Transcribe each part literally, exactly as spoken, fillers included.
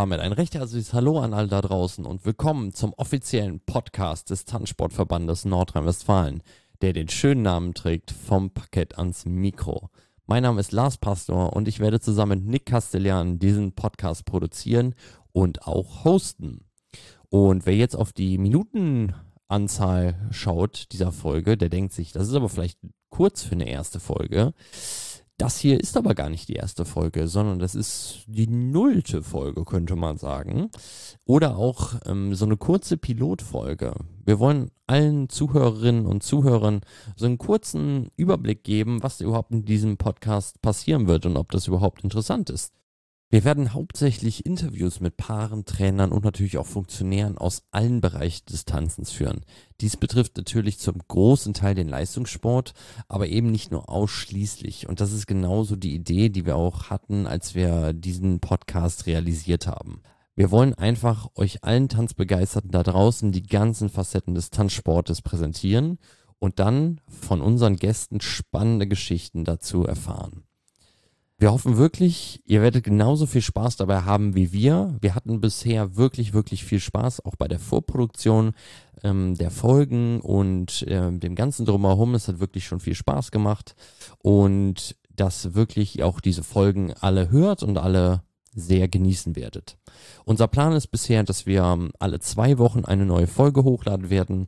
damit ein recht herzliches Hallo an alle da draußen und willkommen zum offiziellen Podcast des Tanzsportverbandes Nordrhein-Westfalen, der den schönen Namen trägt vom Parkett ans Mikro. Mein Name ist Lars Pastor und ich werde zusammen mit Nick Castellan diesen Podcast produzieren und auch hosten. Und wer jetzt auf die Minutenanzahl schaut dieser Folge, der denkt sich, das ist aber vielleicht kurz für eine erste Folge. Das hier ist aber gar nicht die erste Folge, sondern das ist die nullte Folge, könnte man sagen. Oder auch ähm, so eine kurze Pilotfolge. Wir wollen allen Zuhörerinnen und Zuhörern so einen kurzen Überblick geben, was überhaupt in diesem Podcast passieren wird und ob das überhaupt interessant ist. Wir werden hauptsächlich Interviews mit Paaren, Trainern und natürlich auch Funktionären aus allen Bereichen des Tanzens führen. Dies betrifft natürlich zum großen Teil den Leistungssport, aber eben nicht nur ausschließlich. Und das ist genauso die Idee, die wir auch hatten, als wir diesen Podcast realisiert haben. Wir wollen einfach euch allen Tanzbegeisterten da draußen die ganzen Facetten des Tanzsportes präsentieren und dann von unseren Gästen spannende Geschichten dazu erfahren. Wir hoffen wirklich, ihr werdet genauso viel Spaß dabei haben wie wir. Wir hatten bisher wirklich, wirklich viel Spaß, auch bei der Vorproduktion ähm, der Folgen und äh, dem ganzen Drumherum. Es hat wirklich schon viel Spaß gemacht und dass wirklich auch diese Folgen alle hört und alle sehr genießen werdet. Unser Plan ist bisher, dass wir alle zwei Wochen eine neue Folge hochladen werden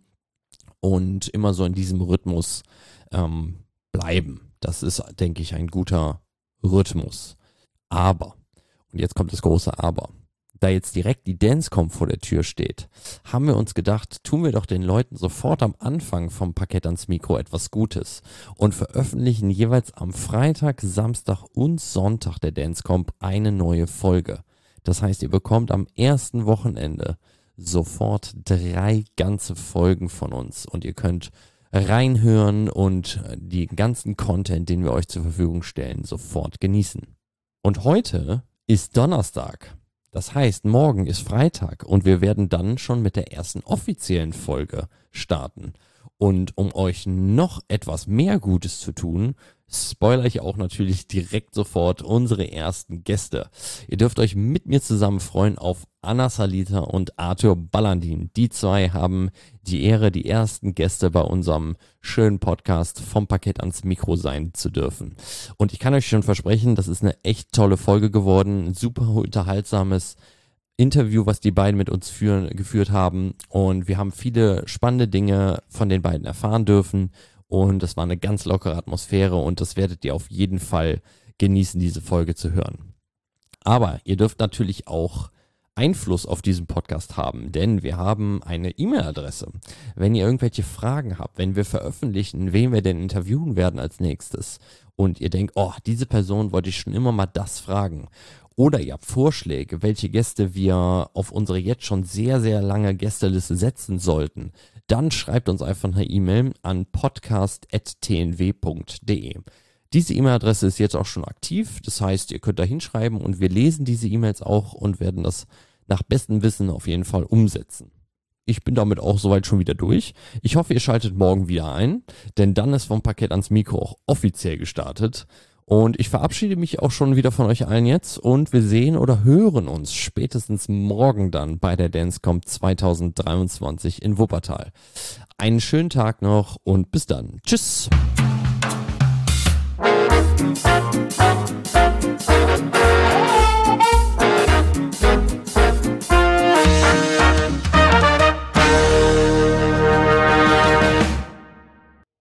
und immer so in diesem Rhythmus ähm, bleiben. Das ist, denke ich, ein guter Rhythmus. Aber, und jetzt kommt das große Aber, da jetzt direkt die Dancecom vor der Tür steht, haben wir uns gedacht, tun wir doch den Leuten sofort am Anfang vom Parkett ans Mikro etwas Gutes und veröffentlichen jeweils am Freitag, Samstag und Sonntag der Dancecom eine neue Folge. Das heißt, ihr bekommt am ersten Wochenende sofort drei ganze Folgen von uns und ihr könnt reinhören und den ganzen Content, den wir euch zur Verfügung stellen, sofort genießen. Und heute ist Donnerstag. Das heißt, morgen ist Freitag und wir werden dann schon mit der ersten offiziellen Folge starten. Und um euch noch etwas mehr Gutes zu tun, spoilere ich auch natürlich direkt sofort unsere ersten Gäste. Ihr dürft euch mit mir zusammen freuen auf Anna Salita und Arthur Ballandin. Die zwei haben die Ehre, die ersten Gäste bei unserem schönen Podcast vom Parkett ans Mikro sein zu dürfen. Und ich kann euch schon versprechen, das ist eine echt tolle Folge geworden, ein super unterhaltsames Interview, was die beiden mit uns führen, geführt haben. Und wir haben viele spannende Dinge von den beiden erfahren dürfen. Und es war eine ganz lockere Atmosphäre und das werdet ihr auf jeden Fall genießen, diese Folge zu hören. Aber ihr dürft natürlich auch Einfluss auf diesen Podcast haben, denn wir haben eine E-Mail-Adresse. Wenn ihr irgendwelche Fragen habt, wenn wir veröffentlichen, wen wir denn interviewen werden als nächstes und ihr denkt, oh, diese Person wollte ich schon immer mal das fragen. Oder ihr habt Vorschläge, welche Gäste wir auf unsere jetzt schon sehr, sehr lange Gästeliste setzen sollten, dann schreibt uns einfach eine E-Mail an podcast at t n w punkt d e. Diese E-Mail-Adresse ist jetzt auch schon aktiv, das heißt, ihr könnt da hinschreiben und wir lesen diese E-Mails auch und werden das nach bestem Wissen auf jeden Fall umsetzen. Ich bin damit auch soweit schon wieder durch. Ich hoffe, ihr schaltet morgen wieder ein, denn dann ist vom Parkett ans Mikro auch offiziell gestartet. Und ich verabschiede mich auch schon wieder von euch allen jetzt und wir sehen oder hören uns spätestens morgen dann bei der Dancecom zwanzig dreiundzwanzig in Wuppertal. Einen schönen Tag noch und bis dann. Tschüss!